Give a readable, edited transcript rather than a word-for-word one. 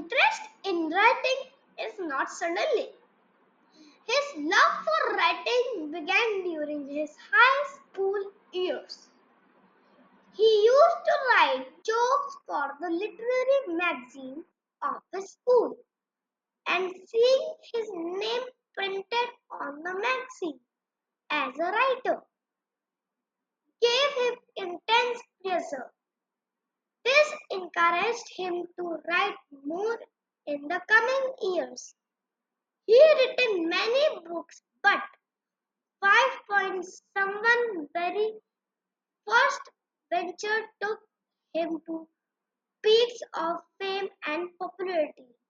interest in writing is not suddenly. His love for writing began during his high school years. He used to write jokes for the literary magazine of his school, and seeing his name printed on the magazine as a writer gave him intense pleasure. This encouraged him to write more in the coming years. He written many books, but 5 points someone very first venture took him to peaks of fame and popularity.